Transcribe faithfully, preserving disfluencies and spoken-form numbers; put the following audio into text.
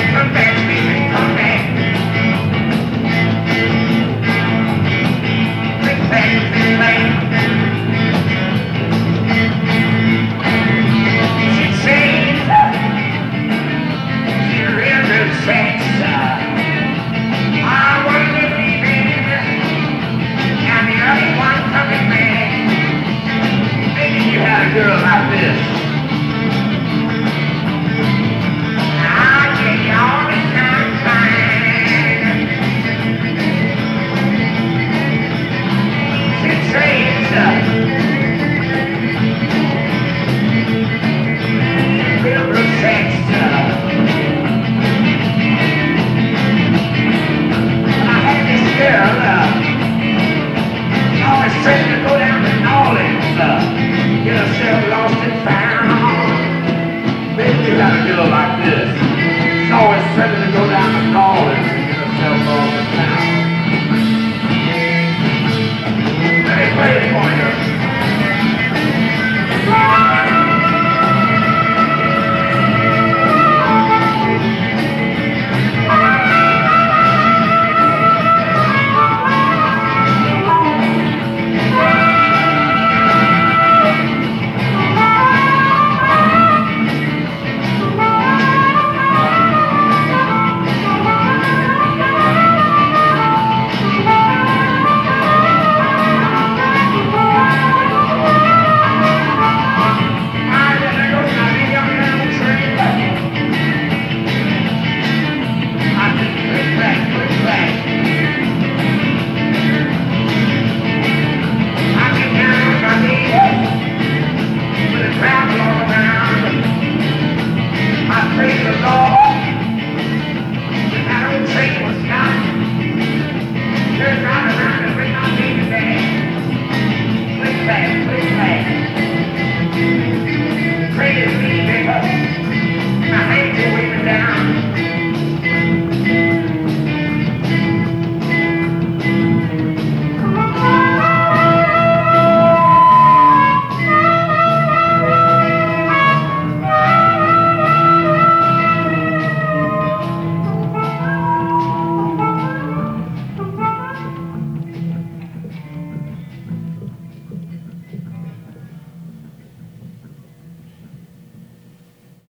come back, baby, come back. Bring back the land. She changed. She really changed. I was leaving. And the other one coming back. Maybe you had a girl like this. I'll take you all the sunshine. She changed. River sex. I had this girl. Uh, she always said to go down to New Orleans. Uh, get herself lost and found. Maybe you got a girl like this. She's always ready to go down to New Orleans and get herself lost and found. Let me play it for you.